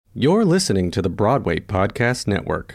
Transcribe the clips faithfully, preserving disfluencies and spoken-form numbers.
You're listening to the Broadway Podcast Network.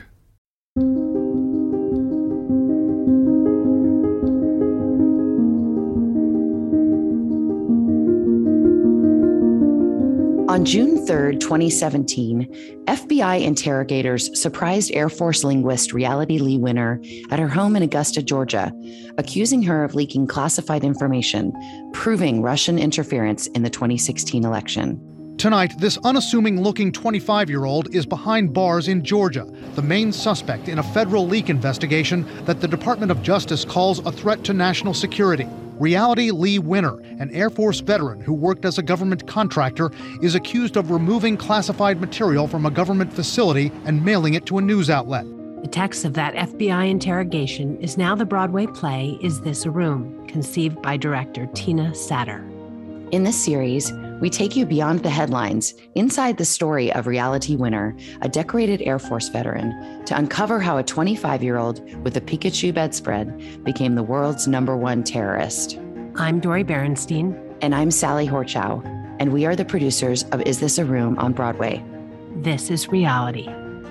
On June third, twenty seventeen, F B I interrogators surprised Air Force linguist Reality Lee Winner at her home in Augusta, Georgia, accusing her of leaking classified information, proving Russian interference in the twenty sixteen election. Tonight, this unassuming-looking twenty-five-year-old is behind bars in Georgia, the main suspect in a federal leak investigation that the Department of Justice calls a threat to national security. Reality Lee Winner, an Air Force veteran who worked as a government contractor, is accused of removing classified material from a government facility and mailing it to a news outlet. The text of that F B I interrogation is now the Broadway play Is This a Room?, conceived by director Tina Satter. In this series, we take you beyond the headlines, inside the story of Reality Winner, a decorated Air Force veteran, to uncover how a twenty-five-year-old with a Pikachu bedspread became the world's number one terrorist. I'm Dori Berenstein. And I'm Sally Horchow, and we are the producers of Is This a Room on Broadway. This is Reality.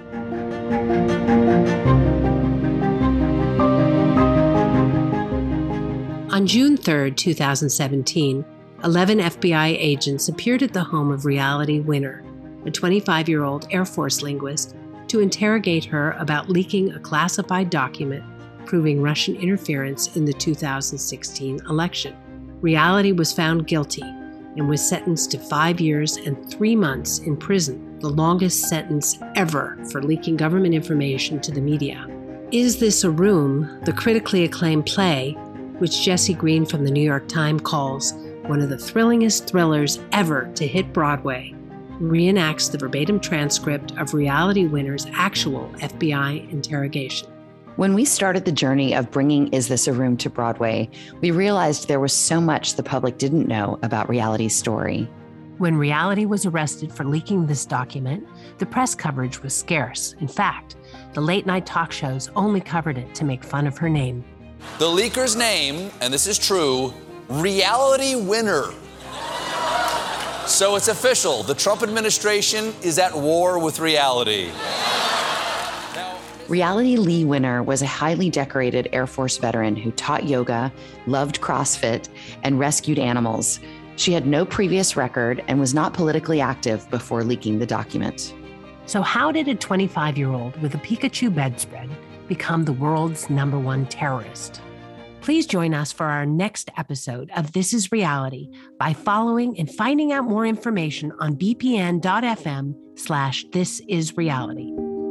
On June third, twenty seventeen, eleven F B I agents appeared at the home of Reality Winner, a twenty-five-year-old Air Force linguist, to interrogate her about leaking a classified document proving Russian interference in the two thousand sixteen election. Reality was found guilty and was sentenced to five years and three months in prison, the longest sentence ever for leaking government information to the media. Is This a Room?, the critically acclaimed play, which Jesse Green from the New York Times calls one of the thrillingest thrillers ever to hit Broadway, reenacts the verbatim transcript of Reality Winner's actual F B I interrogation. When we started the journey of bringing Is This a Room to Broadway, we realized there was so much the public didn't know about Reality's story. When Reality was arrested for leaking this document, the press coverage was scarce. In fact, the late-night talk shows only covered it to make fun of her name. The leaker's name, and this is true, Reality Winner. So it's official. The Trump administration is at war with reality. Now, Reality Lee Winner was a highly decorated Air Force veteran who taught yoga, loved CrossFit, and rescued animals. She had no previous record and was not politically active before leaking the document. So how did a twenty-five-year-old with a Pikachu bedspread become the world's number one terrorist? Please join us for our next episode of This is Reality by following and finding out more information on bpn.fm slash this is reality.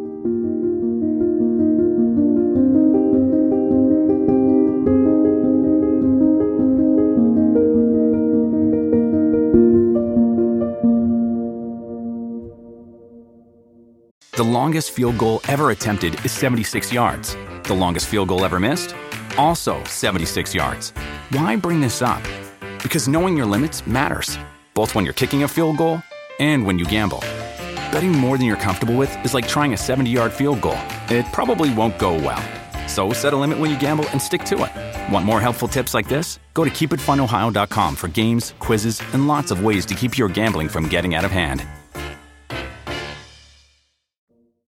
The longest field goal ever attempted is seventy-six yards. The longest field goal ever missed? Also seventy-six yards. Why bring this up? Because knowing your limits matters, both when you're kicking a field goal and when you gamble. Betting more than you're comfortable with is like trying a seventy-yard field goal. It probably won't go well. So set a limit when you gamble and stick to it. Want more helpful tips like this? Go to keep it fun ohio dot com for games, quizzes, and lots of ways to keep your gambling from getting out of hand.